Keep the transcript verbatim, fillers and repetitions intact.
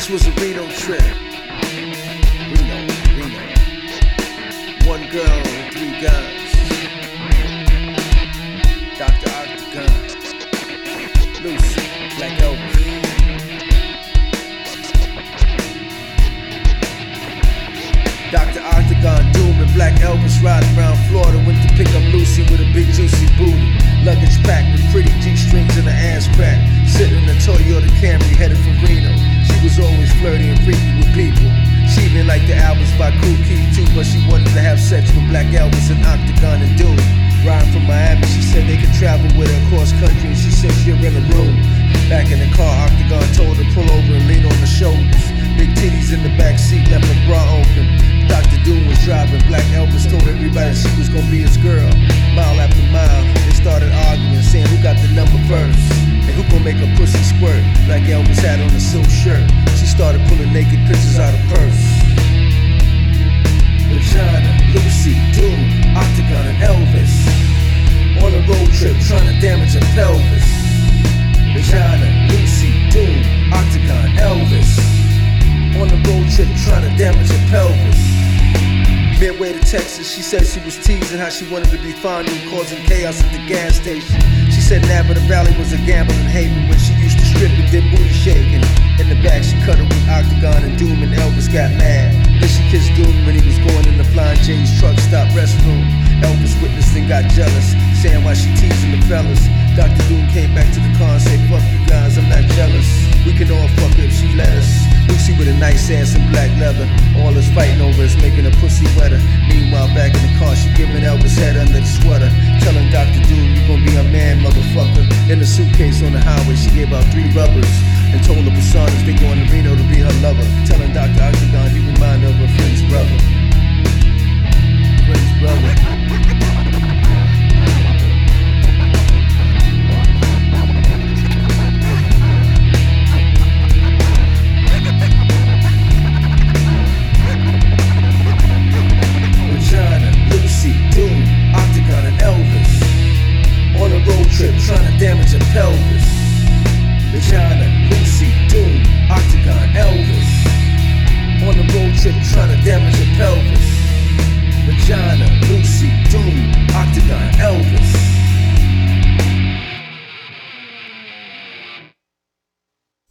This was a Reno trip. Reno, Reno. One girl and three guns. Doctor Octagon, Lucy, Black Elvis. Doctor Octagon, Doom, and Black Elvis riding around Florida. Went to pick up Lucy with a big juicy booty. Luggage packed with pretty G-strings and an ass crack. Sitting in a Toyota Camry headed for Reno. She was always flirty and freaky with people. She even liked the albums by Kool Keith too, but she wanted to have sex with Black Elvis and Octagon and Doom. Riding from Miami, she said they could travel with her across country, and she said she'll rent a room. Back in the car, Octagon told her pull over and lean on the shoulders. Big titties in the back seat, left her bra open. Doctor Doom was driving. Black Elvis told everybody she was gonna be his girl. Mile after mile, they started arguing, saying who got the number first and who gon' make a pussy squirt. Black Elvis had on a silk shirt. She started pulling naked pictures out of purse. Vagina, Lucy, Doom, Octagon, and Elvis on a road trip trying to damage her pelvis. Vagina, Lucy, Doom, Octagon, Elvis on a road trip trying to damage her pelvis. Midway to Texas, she said she was teasing how she wanted to be fondue, causing chaos at the gas station. She said Napa Valley was a gambling haven when she used to strip and did booty shaking. In the back, she cut her with Octagon and Doom, and Elvis got mad. Then she kissed Doom when he was going in the Flying J's truck stop restroom. Elvis witnessed and got jealous, saying why she teasing the fellas. Doctor Doom came back to the car and said, fuck you guys, I'm not jealous. We can all fuck her if she let us. Lucy with a nice ass and black leather. All is fighting over is making her pussy wetter. Meanwhile, back in the car, she giving Elvis head under the sweater. Telling Doctor Doom, you gon' be a man, motherfucker. In a suitcase on the highway, she gave out three rubbers and told her personas they going to Reno to be her lover. Telling Doctor Octagon, you remind her of her friend's brother. Friend's brother. Trying to damage her pelvis. Vagina, Lucy, Doom, Octagon, Elvis on the road trip trying to damage her pelvis. Vagina,